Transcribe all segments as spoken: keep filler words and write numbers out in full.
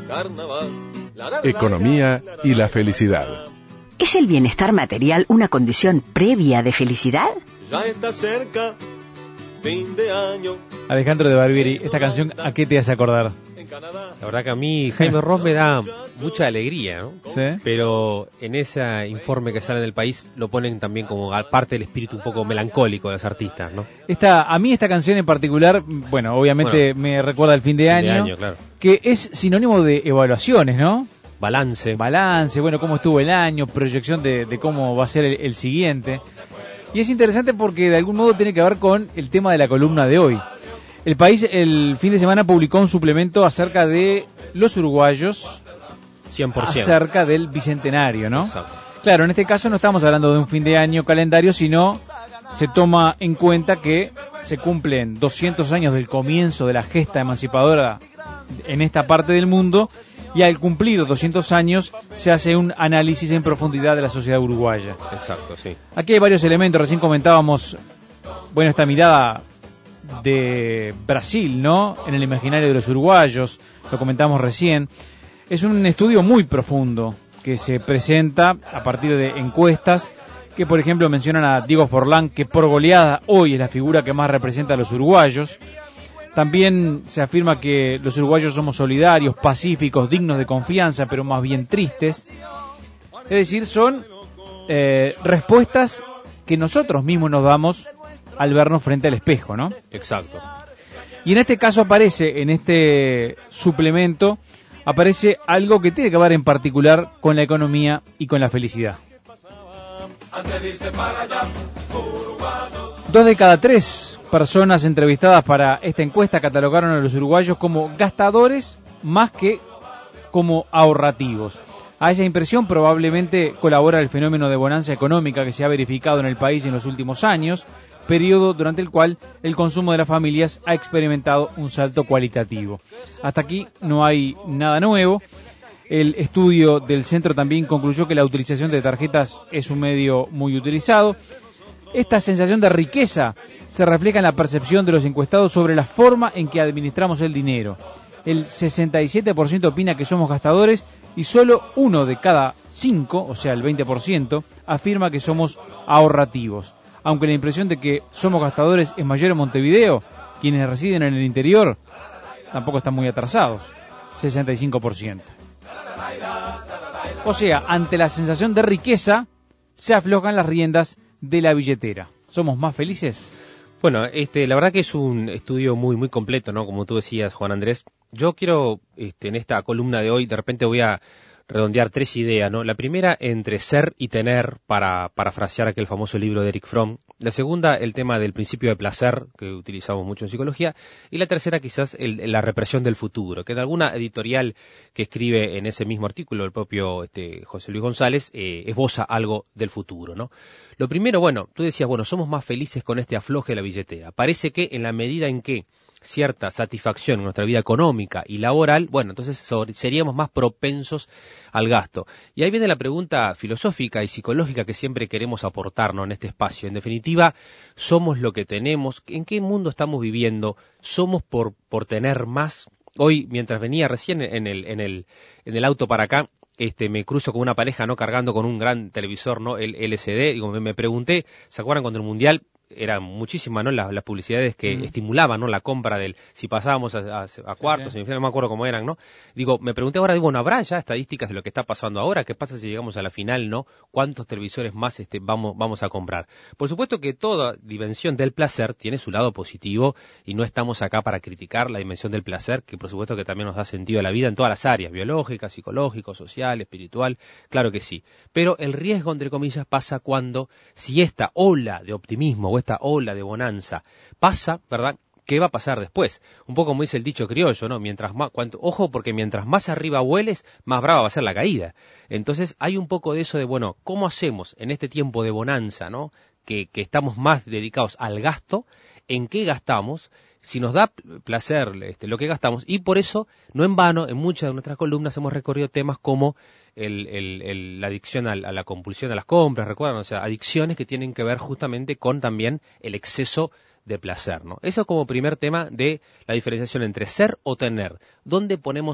Economía y la felicidad. ¿Es el bienestar material una condición previa de felicidad? Ya está cerca, fin de año. Alejandro de Barbieri, esta canción, ¿a qué te hace acordar? La verdad que a mí Jaime Ross me da mucha alegría, ¿no? ¿Sí? Pero en ese informe que sale del país lo ponen también como parte del espíritu un poco melancólico de los artistas, ¿no? Esta, a mí esta canción en particular, bueno, obviamente bueno, me recuerda al fin de fin año, de año claro. Que es sinónimo de evaluaciones, ¿no? Balance. Balance, bueno, cómo estuvo el año, proyección de, de cómo va a ser el, el siguiente. Y es interesante porque de algún modo tiene que ver con el tema de la columna de hoy. El País el fin de semana publicó un suplemento acerca de los uruguayos, cien por ciento acerca del bicentenario, ¿no? Exacto. Claro, en este caso no estamos hablando de un fin de año calendario, sino se toma en cuenta que se cumplen doscientos años del comienzo de la gesta emancipadora en esta parte del mundo, y al cumplir doscientos años se hace un análisis en profundidad de la sociedad uruguaya. Exacto, sí. Aquí hay varios elementos, recién comentábamos, bueno, esta mirada de Brasil, ¿no?, en el imaginario de los uruguayos, lo comentamos recién. Es un estudio muy profundo que se presenta a partir de encuestas que, por ejemplo, mencionan a Diego Forlán, que por goleada hoy es la figura que más representa a los uruguayos. También se afirma que los uruguayos somos solidarios, pacíficos, dignos de confianza, pero más bien tristes. Es decir, son eh, respuestas que nosotros mismos nos damos al vernos frente al espejo, ¿no? Exacto. Y en este caso aparece, en este suplemento, aparece algo que tiene que ver en particular con la economía y con la felicidad. Dos de cada tres personas entrevistadas para esta encuesta catalogaron a los uruguayos como gastadores más que como ahorrativos. A esa impresión probablemente colabora el fenómeno de bonanza económica que se ha verificado en el país en los últimos años, periodo durante el cual el consumo de las familias ha experimentado un salto cualitativo. Hasta aquí no hay nada nuevo. El estudio del centro también concluyó que la utilización de tarjetas es un medio muy utilizado. Esta sensación de riqueza se refleja en la percepción de los encuestados sobre la forma en que administramos el dinero. El sesenta y siete por ciento opina que somos gastadores y solo uno de cada cinco, o sea el veinte por ciento, afirma que somos ahorrativos. Aunque la impresión de que somos gastadores es mayor en Montevideo, quienes residen en el interior tampoco están muy atrasados, sesenta y cinco por ciento. O sea, ante la sensación de riqueza, se aflojan las riendas de la billetera. ¿Somos más felices? Bueno, este, la verdad que es un estudio muy muy completo, ¿no? Como tú decías, Juan Andrés. Yo quiero, este, en esta columna de hoy, de repente voy a redondear tres ideas, ¿no? La primera, entre ser y tener, para parafrasear aquel famoso libro de Eric Fromm. La segunda, el tema del principio de placer, que utilizamos mucho en psicología. Y la tercera, quizás, el, la represión del futuro, que en alguna editorial que escribe en ese mismo artículo, el propio este, José Luis González, eh, esboza algo del futuro, ¿no? Lo primero, bueno, tú decías, bueno, somos más felices con este afloje de la billetera. Parece que en la medida en que cierta satisfacción en nuestra vida económica y laboral, bueno, entonces sobre, seríamos más propensos al gasto. Y ahí viene la pregunta filosófica y psicológica que siempre queremos aportarnos en este espacio. En definitiva, ¿somos lo que tenemos? ¿En qué mundo estamos viviendo? ¿Somos por, por tener más? Hoy, mientras venía recién en el, en el, en el auto para acá, este, me cruzo con una pareja, ¿no?, cargando con un gran televisor, ¿no?, el L C D, digo, me, me pregunté, ¿se acuerdan cuando el Mundial eran muchísimas, ¿no?, las, las publicidades que mm. estimulaban, ¿no?, la compra del, si pasábamos a, a, a cuartos, sí, sí. semifinales, no me acuerdo cómo eran, ¿no? Digo, me pregunté ahora, digo, ¿no habrá ya estadísticas de lo que está pasando ahora? ¿Qué pasa si llegamos a la final, no? ¿Cuántos televisores más este, vamos, vamos a comprar? Por supuesto que toda dimensión del placer tiene su lado positivo y no estamos acá para criticar la dimensión del placer, que por supuesto que también nos da sentido a la vida en todas las áreas, biológica, psicológico, social, espiritual, claro que sí. Pero el riesgo, entre comillas, pasa cuando, si esta ola de optimismo o esta ola de bonanza pasa, ¿verdad?, ¿qué va a pasar después? Un poco como dice el dicho criollo, ¿no? Mientras más, cuanto, ojo, porque mientras más arriba vueles, más brava va a ser la caída. Entonces hay un poco de eso de, bueno, ¿cómo hacemos en este tiempo de bonanza, ¿no?, que, que estamos más dedicados al gasto? ¿En qué gastamos? Si nos da placer este, lo que gastamos, y por eso, no en vano, en muchas de nuestras columnas hemos recorrido temas como el, el, el, la adicción a, a la compulsión a las compras, ¿recuerdan? O sea, adicciones que tienen que ver justamente con también el exceso de placer, ¿no? Eso como primer tema de la diferenciación entre ser o tener. ¿Dónde ponemos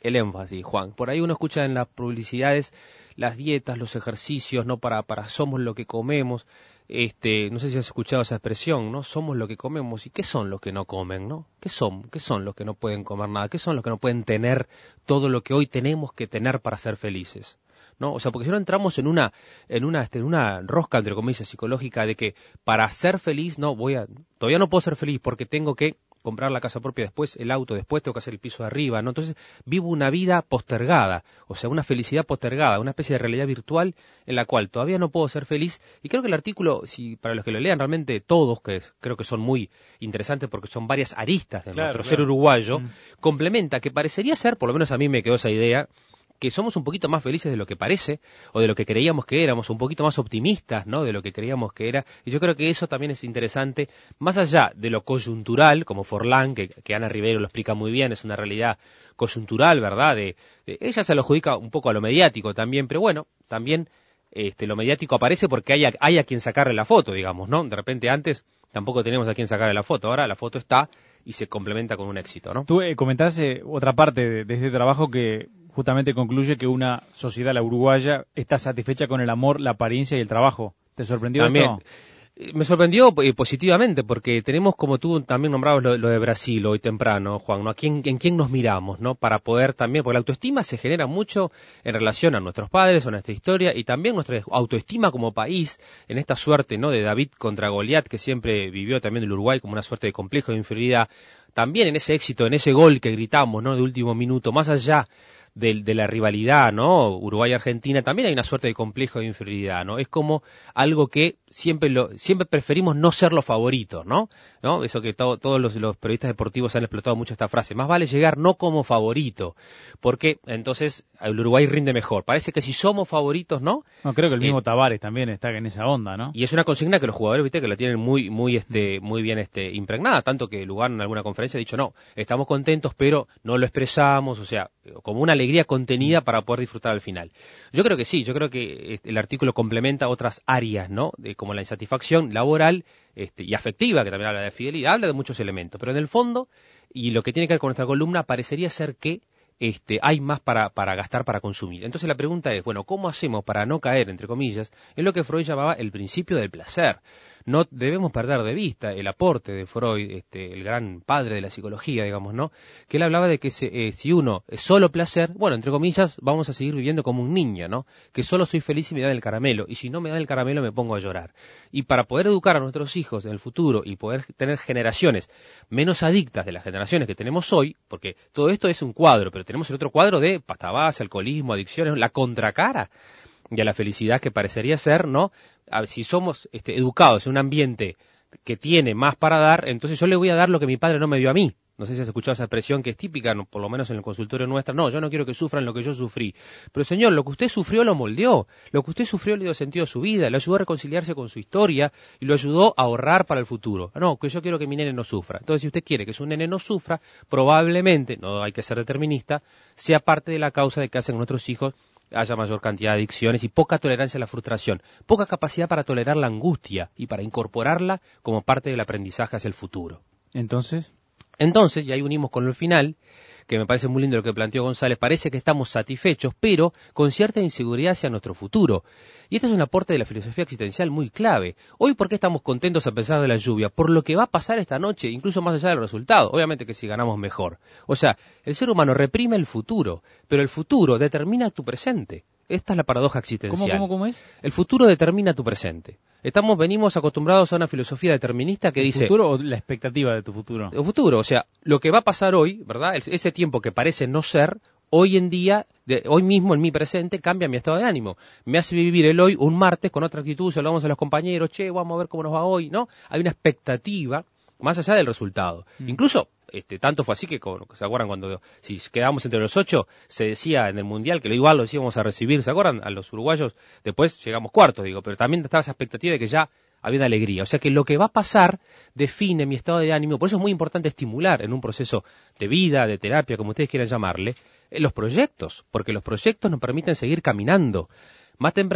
el énfasis, Juan. Por ahí uno escucha en las publicidades las dietas, los ejercicios, no para, para somos lo que comemos. Este, no sé si has escuchado esa expresión, ¿no? Somos lo que comemos. ¿Y qué son los que no comen, no? ¿Qué son? ¿Qué son los que no pueden comer nada? ¿Qué son los que no pueden tener todo lo que hoy tenemos que tener para ser felices? ¿No? O sea, porque si no entramos en una, en una, este, en una rosca, entre comillas, psicológica de que para ser feliz, no, voy a, todavía no puedo ser feliz porque tengo que comprar la casa propia después, el auto después, tengo que hacer el piso de arriba, ¿no? Entonces vivo una vida postergada, o sea, una felicidad postergada, una especie de realidad virtual en la cual todavía no puedo ser feliz. Y creo que el artículo, si para los que lo lean realmente todos, que creo que son muy interesantes porque son varias aristas de claro, nuestro claro. ser uruguayo, Mm. complementa que parecería ser, por lo menos a mí me quedó esa idea, que somos un poquito más felices de lo que parece, o de lo que creíamos que éramos, un poquito más optimistas, ¿no?, de lo que creíamos que era, y yo creo que eso también es interesante, más allá de lo coyuntural, como Forlán, que, que Ana Rivero lo explica muy bien, es una realidad coyuntural, ¿verdad?, de, de, ella se lo adjudica un poco a lo mediático también, pero bueno, también este, lo mediático aparece porque hay a, hay a quien sacarle la foto, digamos, ¿no?, de repente antes tampoco teníamos a quien sacarle la foto, ahora la foto está y se complementa con un éxito, ¿no? Tú eh, comentás eh, otra parte de, de este trabajo que justamente concluye que una sociedad, la uruguaya, está satisfecha con el amor, la apariencia y el trabajo. ¿Te sorprendió También, esto? eh, me sorprendió eh, positivamente, porque tenemos, como tú también nombrabas lo, lo de Brasil hoy temprano, Juan, ¿no? ¿A quién, en quién nos miramos, ¿no? Para poder también, porque la autoestima se genera mucho en relación a nuestros padres, a nuestra historia, y también nuestra autoestima como país, en esta suerte, ¿no?, de David contra Goliat, que siempre vivió también el Uruguay como una suerte de complejo de inferioridad, también en ese éxito, en ese gol que gritamos, ¿no?, de último minuto, más allá de, de la rivalidad, ¿no?, Uruguay-Argentina, también hay una suerte de complejo de inferioridad, ¿no? Es como algo que siempre lo siempre preferimos no ser los favoritos, ¿no? ¿No? Eso que to, todos los, los periodistas deportivos han explotado mucho esta frase. Más vale llegar no como favorito, porque entonces el Uruguay rinde mejor. Parece que si somos favoritos, ¿no? No, creo que el mismo Eh, Tavares también está en esa onda, ¿no? Y es una consigna que los jugadores, viste, que la tienen muy, muy, este, muy bien, este, impregnada, tanto que Lugano en alguna conferencia ha dicho, no, estamos contentos, pero no lo expresamos, o sea, como una alegría contenida para poder disfrutar al final. Yo creo que sí, yo creo que el artículo complementa otras áreas, ¿no?, de, como la insatisfacción laboral, este, y afectiva, que también habla de fidelidad, habla de muchos elementos, pero en el fondo, y lo que tiene que ver con nuestra columna, parecería ser que Este, hay más para, para gastar, para consumir. Entonces la pregunta es, bueno, ¿cómo hacemos para no caer, entre comillas, en lo que Freud llamaba el principio del placer? No debemos perder de vista el aporte de Freud, este, el gran padre de la psicología, digamos, ¿no?, que él hablaba de que se, eh, si uno es solo placer, bueno, entre comillas, vamos a seguir viviendo como un niño, ¿no?, que solo soy feliz si me dan el caramelo, y si no me dan el caramelo me pongo a llorar. Y para poder educar a nuestros hijos en el futuro y poder tener generaciones menos adictas de las generaciones que tenemos hoy, porque todo esto es un cuadro, pero tenemos el otro cuadro de pasta base, alcoholismo, adicciones, la contracara y a la felicidad que parecería ser, ¿no? A ver, si somos este, educados en un ambiente que tiene más para dar, entonces yo le voy a dar lo que mi padre no me dio a mí. No sé si has escuchado esa expresión que es típica, no, por lo menos en el consultorio nuestra. No, yo no quiero que sufran lo que yo sufrí. Pero señor, lo que usted sufrió lo moldeó. Lo que usted sufrió le dio sentido a su vida, le ayudó a reconciliarse con su historia y lo ayudó a ahorrar para el futuro. No, que yo quiero que mi nene no sufra. Entonces, si usted quiere que su nene no sufra, probablemente, no hay que ser determinista, sea parte de la causa de que hacen nuestros hijos haya mayor cantidad de adicciones y poca tolerancia a la frustración, poca capacidad para tolerar la angustia y para incorporarla como parte del aprendizaje hacia el futuro. Entonces, Entonces, y ahí unimos con el final, que me parece muy lindo lo que planteó González, parece que estamos satisfechos, pero con cierta inseguridad hacia nuestro futuro. Y este es un aporte de la filosofía existencial muy clave. Hoy, ¿por qué estamos contentos a pesar de la lluvia? Por lo que va a pasar esta noche, incluso más allá del resultado. Obviamente que si ganamos mejor. O sea, el ser humano reprime el futuro, pero el futuro determina tu presente. Esta es la paradoja existencial. ¿cómo, cómo, cómo es? El futuro determina tu presente. Estamos, venimos acostumbrados a una filosofía determinista que ¿El dice... futuro o la expectativa de tu futuro? El futuro, o sea, lo que va a pasar hoy, ¿verdad? Ese tiempo que parece no ser, hoy en día, de, hoy mismo en mi presente, cambia mi estado de ánimo. Me hace vivir el hoy un martes con otra actitud, saludamos a los compañeros, che, vamos a ver cómo nos va hoy, ¿no? Hay una expectativa más allá del resultado. Mm. Incluso, este, tanto fue así que, como, ¿se acuerdan cuando, si quedábamos entre los ocho, se decía en el Mundial que lo igual los íbamos a recibir, ¿se acuerdan? A los uruguayos, después llegamos cuartos, digo, pero también estaba esa expectativa de que ya había una alegría. O sea que lo que va a pasar define mi estado de ánimo. Por eso es muy importante estimular en un proceso de vida, de terapia, como ustedes quieran llamarle, los proyectos, porque los proyectos nos permiten seguir caminando. Más temprano,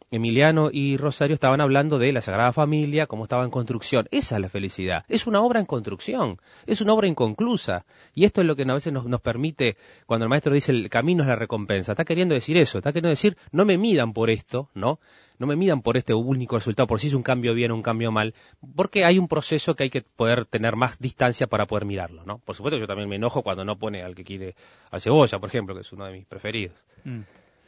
Emiliano y Rosario estaban hablando de la Sagrada Familia, cómo estaba en construcción. Esa es la felicidad. Es una obra en construcción, es una obra inconclusa. Y esto es lo que a veces nos, nos permite, cuando el maestro dice el camino es la recompensa, está queriendo decir eso, está queriendo decir no me midan por esto, ¿no? No me midan por este único resultado, por si es un cambio bien o un cambio mal, porque hay un proceso que hay que poder tener más distancia para poder mirarlo, ¿no? Por supuesto yo también me enojo cuando no pone al que quiere al Cebolla, por ejemplo, que es uno de mis preferidos. Mm.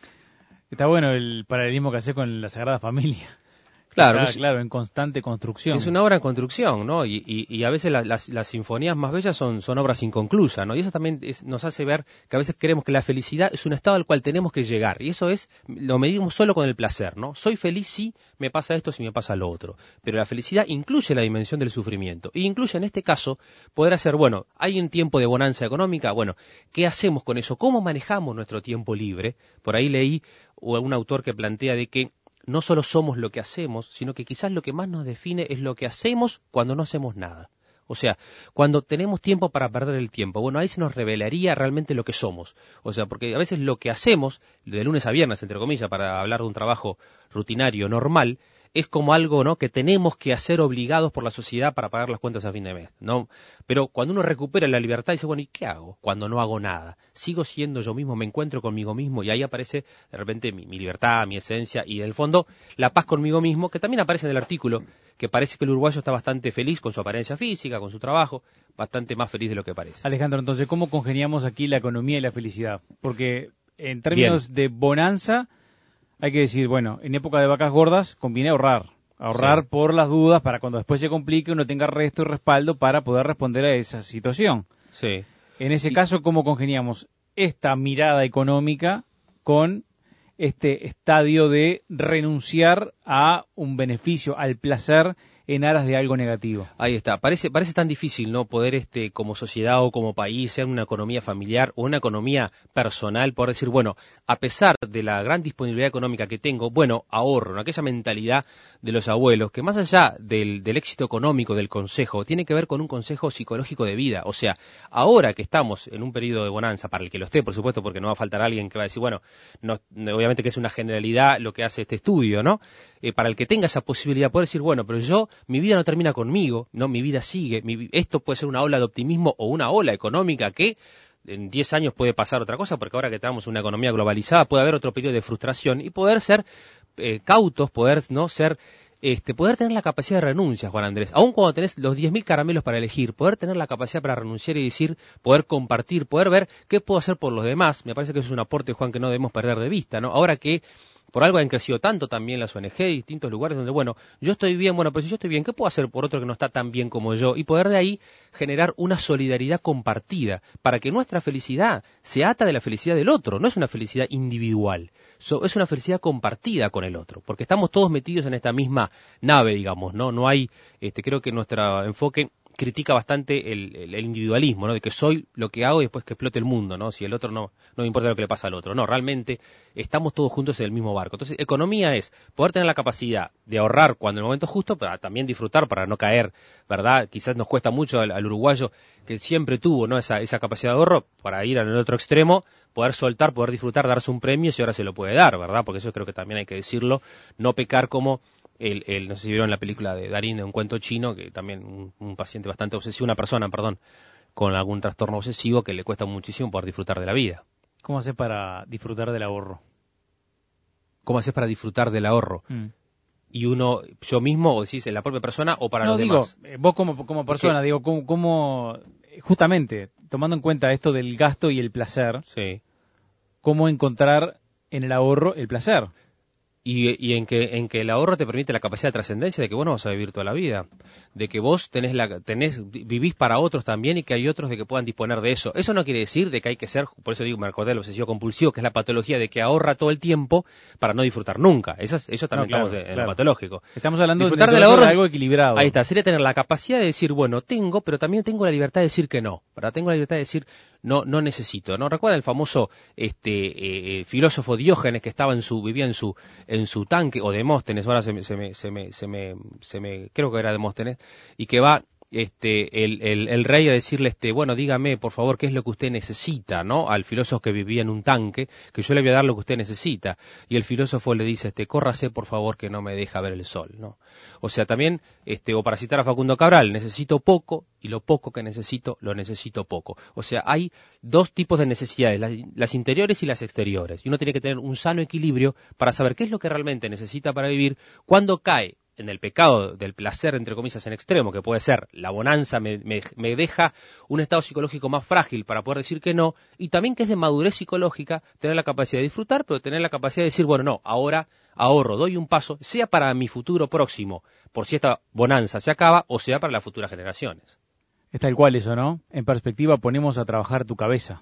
Está bueno el paralelismo que hace con la Sagrada Familia. Claro, Está, es, claro, en constante construcción. Es una obra en construcción, ¿no? Y, y, y a veces la, las, las sinfonías más bellas son, son obras inconclusas, ¿no? Y eso también es, nos hace ver que a veces creemos que la felicidad es un estado al cual tenemos que llegar. Y eso es, lo medimos solo con el placer, ¿no? Soy feliz si me pasa esto, si me pasa lo otro. Pero la felicidad incluye la dimensión del sufrimiento. Y incluye en este caso poder hacer, bueno, hay un tiempo de bonanza económica, bueno, ¿qué hacemos con eso? ¿Cómo manejamos nuestro tiempo libre? Por ahí leí a un autor que plantea de que no solo somos lo que hacemos, sino que quizás lo que más nos define es lo que hacemos cuando no hacemos nada. O sea, cuando tenemos tiempo para perder el tiempo, bueno, ahí se nos revelaría realmente lo que somos. O sea, porque a veces lo que hacemos, de lunes a viernes, entre comillas, para hablar de un trabajo rutinario, normal, es como algo, ¿no?, que tenemos que hacer obligados por la sociedad para pagar las cuentas a fin de mes, ¿no? Pero cuando uno recupera la libertad dice, bueno, ¿y qué hago cuando no hago nada? Sigo siendo yo mismo, me encuentro conmigo mismo y ahí aparece de repente mi, mi libertad, mi esencia y en el fondo la paz conmigo mismo, que también aparece en el artículo, que parece que el uruguayo está bastante feliz con su apariencia física, con su trabajo, bastante más feliz de lo que parece. Alejandro, entonces, ¿cómo congeniamos aquí la economía y la felicidad? Porque en términos Bien. de bonanza, hay que decir, bueno, en época de vacas gordas conviene ahorrar. Ahorrar sí. por las dudas para cuando después se complique uno tenga resto y respaldo para poder responder a esa situación. Sí. En ese y... caso, ¿cómo congeniamos esta mirada económica con este estadio de renunciar a un beneficio, al placer en aras de algo negativo? Ahí está. Parece parece tan difícil, ¿no?, poder este como sociedad o como país ser una economía familiar o una economía personal, poder decir, bueno, a pesar de la gran disponibilidad económica que tengo, bueno, ahorro, ¿no? Aquella mentalidad de los abuelos, que más allá del, del éxito económico del consejo, tiene que ver con un consejo psicológico de vida. O sea, ahora que estamos en un periodo de bonanza, para el que lo esté, por supuesto, porque no va a faltar alguien que va a decir, bueno, no, obviamente que es una generalidad lo que hace este estudio, ¿no? Eh, para el que tenga esa posibilidad, poder decir, bueno, pero yo, mi vida no termina conmigo, no, mi vida sigue, mi, esto puede ser una ola de optimismo o una ola económica que en diez años puede pasar otra cosa, porque ahora que tenemos una economía globalizada puede haber otro periodo de frustración y poder ser eh, cautos, poder no ser, este, poder tener la capacidad de renuncia, Juan Andrés, aun cuando tenés los diez mil caramelos para elegir, poder tener la capacidad para renunciar y decir, poder compartir, poder ver qué puedo hacer por los demás. Me parece que eso es un aporte, Juan, que no debemos perder de vista, ¿no? Ahora que por algo han crecido tanto también las O N G y distintos lugares donde, bueno, yo estoy bien, bueno, pero si yo estoy bien, ¿qué puedo hacer por otro que no está tan bien como yo? Y poder de ahí generar una solidaridad compartida para que nuestra felicidad se ata de la felicidad del otro, no es una felicidad individual, so, es una felicidad compartida con el otro, porque estamos todos metidos en esta misma nave, digamos, ¿no? No hay, este, creo que nuestro enfoque critica bastante el, el, el individualismo, ¿no? De que soy lo que hago y después que explote el mundo, ¿no? Si el otro no, no me importa lo que le pasa al otro. No, realmente estamos todos juntos en el mismo barco. Entonces, economía es poder tener la capacidad de ahorrar cuando el momento es justo, pero también disfrutar para no caer, ¿verdad? Quizás nos cuesta mucho al, al uruguayo que siempre tuvo, ¿no?, esa, esa capacidad de ahorro para ir al otro extremo, poder soltar, poder disfrutar, darse un premio si ahora se lo puede dar, ¿verdad? Porque eso creo que también hay que decirlo, no pecar como El, el, no sé si vieron la película de Darín, de un cuento chino, que también un, un paciente bastante obsesivo, una persona, perdón, con algún trastorno obsesivo que le cuesta muchísimo poder disfrutar de la vida. ¿Cómo haces para disfrutar del ahorro? ¿Cómo haces para disfrutar del ahorro? Mm. Y uno, yo mismo, o decís, en la propia persona o para no, los digo, demás. Vos como, como persona, ¿Qué? digo, ¿cómo, cómo, justamente, tomando en cuenta esto del gasto y el placer, sí. ¿cómo encontrar en el ahorro el placer? Y, y en que en que el ahorro te permite la capacidad de trascendencia de que vos no vas a vivir toda la vida, de que vos tenés la tenés vivís para otros también y que hay otros de que puedan disponer de eso. Eso no quiere decir de que hay que ser, por eso digo, me acordé del obsesivo compulsivo, que es la patología de que ahorra todo el tiempo para no disfrutar nunca. Eso, eso también no, claro, estamos en, claro. en lo patológico. Estamos hablando disfrutar de, del ahorro, de algo equilibrado. Ahí está, sería tener la capacidad de decir, bueno, tengo, pero también tengo la libertad de decir que no, ¿verdad? Tengo la libertad de decir no no necesito, ¿no? ¿Recuerda el famoso este eh, filósofo Diógenes que estaba en su vivía en su en su tanque, o Demóstenes, ahora se me se me se me se me, se me creo que era Demóstenes, y que va este, el, el, el rey a decirle, este, bueno, dígame, por favor, qué es lo que usted necesita, ¿no? Al filósofo que vivía en un tanque, que yo le voy a dar lo que usted necesita. Y el filósofo le dice, este, córrase, por favor, que no me deja ver el sol, ¿no? O sea, también, este, o para citar a Facundo Cabral, necesito poco, y lo poco que necesito, lo necesito poco. O sea, hay dos tipos de necesidades, las, las interiores y las exteriores. Y uno tiene que tener un sano equilibrio para saber qué es lo que realmente necesita para vivir, cuando cae en el pecado del placer, entre comillas, en extremo, que puede ser la bonanza me, me, me deja un estado psicológico más frágil para poder decir que no, y también que es de madurez psicológica tener la capacidad de disfrutar, pero tener la capacidad de decir, bueno, no, ahora ahorro, doy un paso, sea para mi futuro próximo, por si esta bonanza se acaba, o sea para las futuras generaciones. Es tal cual eso, ¿no? En perspectiva ponemos a trabajar tu cabeza.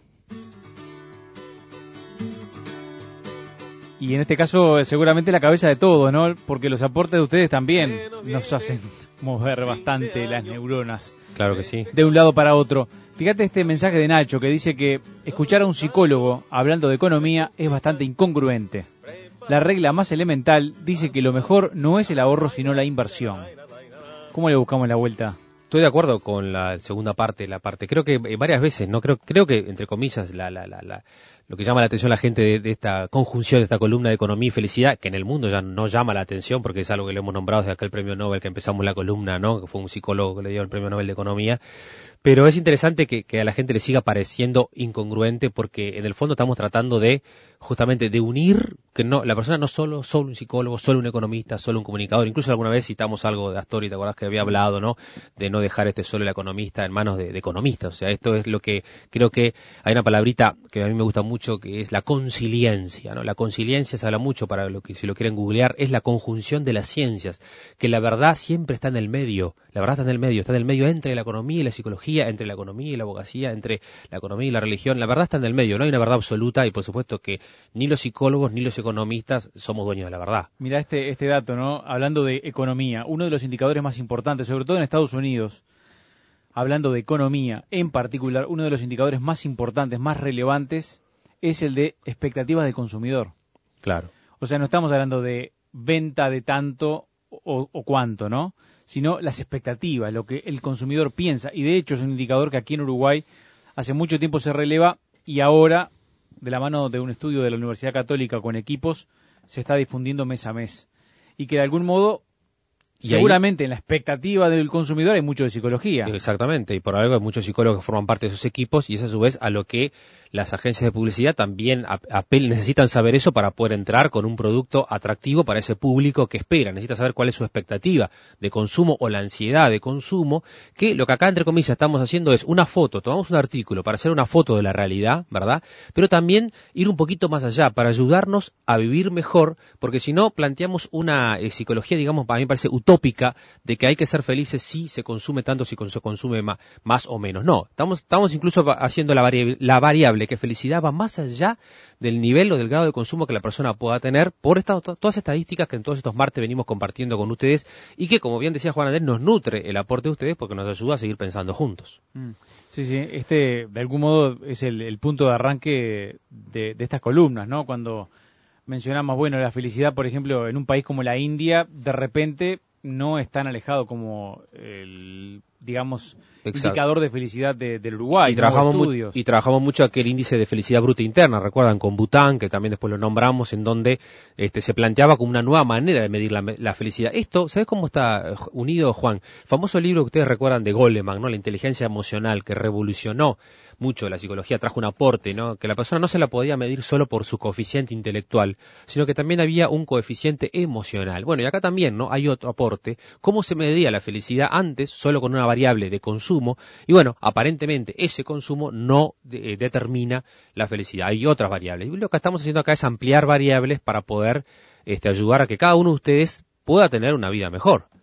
Y en este caso seguramente la cabeza de todos, ¿no? Porque los aportes de ustedes también nos hacen mover bastante las neuronas. Claro que sí. De un lado para otro. Fíjate este mensaje de Nacho que dice que escuchar a un psicólogo hablando de economía es bastante incongruente. La regla más elemental dice que lo mejor no es el ahorro sino la inversión. ¿Cómo le buscamos la vuelta? Estoy de acuerdo con la segunda parte, la parte, creo que varias veces, no creo, creo que entre comillas la, la, la, la, lo que llama la atención a la gente de, de esta conjunción, de esta columna de economía y felicidad, que en el mundo ya no llama la atención porque es algo que le hemos nombrado desde aquel premio Nobel que empezamos la columna, ¿no? Que fue un psicólogo que le dio el premio Nobel de Economía. Pero es interesante que, que a la gente le siga pareciendo incongruente porque en el fondo estamos tratando de, justamente, de unir, que no, la persona no solo, solo un psicólogo, solo un economista, solo un comunicador, incluso alguna vez citamos algo de Astori, ¿te acuerdas que había hablado, no? De no dejar este solo el economista en manos de, de economistas, o sea, esto es lo que, creo que hay una palabrita que a mí me gusta mucho que es la consiliencia, ¿no? La consiliencia se habla mucho para lo que, si lo quieren googlear, es la conjunción de las ciencias, que la verdad siempre está en el medio, la verdad está en el medio, está en el medio entre la economía y la psicología, entre la economía y la abogacía, entre la economía y la religión, la verdad está en el medio, no hay una verdad absoluta y por supuesto que ni los psicólogos ni los economistas somos dueños de la verdad. Mira este, este dato, ¿no? Hablando de economía, uno de los indicadores más importantes, sobre todo en Estados Unidos, hablando de economía en particular, uno de los indicadores más importantes, más relevantes, es el de expectativas del consumidor. Claro. O sea, no estamos hablando de venta de tanto o, o cuánto, ¿no? Sino las expectativas, lo que el consumidor piensa. Y de hecho es un indicador que aquí en Uruguay hace mucho tiempo se releva y ahora, de la mano de un estudio de la Universidad Católica con equipos, se está difundiendo mes a mes. Y que de algún modo, ¿Y seguramente ahí? En la expectativa del consumidor hay mucho de psicología. Exactamente, y por algo hay muchos psicólogos que forman parte de esos equipos y es a su vez a lo que las agencias de publicidad también apel necesitan saber eso para poder entrar con un producto atractivo para ese público que espera, necesita saber cuál es su expectativa de consumo o la ansiedad de consumo, que lo que acá entre comillas estamos haciendo es una foto, tomamos un artículo para hacer una foto de la realidad, ¿verdad? Pero también ir un poquito más allá para ayudarnos a vivir mejor, porque si no planteamos una eh, psicología, digamos, a mí me parece utópica de que hay que ser felices si se consume tanto, si se consume más, más o menos. No, estamos, estamos incluso haciendo la variable, la variable que felicidad va más allá del nivel o del grado de consumo que la persona pueda tener por esta, todas estas estadísticas que en todos estos martes venimos compartiendo con ustedes y que, como bien decía Juan Andrés, nos nutre el aporte de ustedes porque nos ayuda a seguir pensando juntos. Mm. Sí, sí, este de algún modo es el, el punto de arranque de, de estas columnas, ¿no? Cuando mencionamos, bueno, la felicidad, por ejemplo, en un país como la India, de repente no es tan alejado como el, digamos, Exacto. indicador de felicidad de, del Uruguay. Y trabajamos, mu y trabajamos mucho aquel índice de felicidad bruta interna, recuerdan, con Bután, que también después lo nombramos, en donde este, se planteaba como una nueva manera de medir la, la felicidad. Esto, ¿sabes cómo está unido, Juan? El famoso libro que ustedes recuerdan de Goleman, ¿no? La inteligencia emocional, que revolucionó mucho la psicología, trajo un aporte, ¿no? Que la persona no se la podía medir solo por su coeficiente intelectual, sino que también había un coeficiente emocional. Bueno, y acá también, ¿no? Hay otro aporte. ¿Cómo se medía la felicidad antes solo con una variable de consumo? Y bueno, aparentemente ese consumo no de, determina la felicidad. Hay otras variables. Y lo que estamos haciendo acá es ampliar variables para poder este, ayudar a que cada uno de ustedes pueda tener una vida mejor.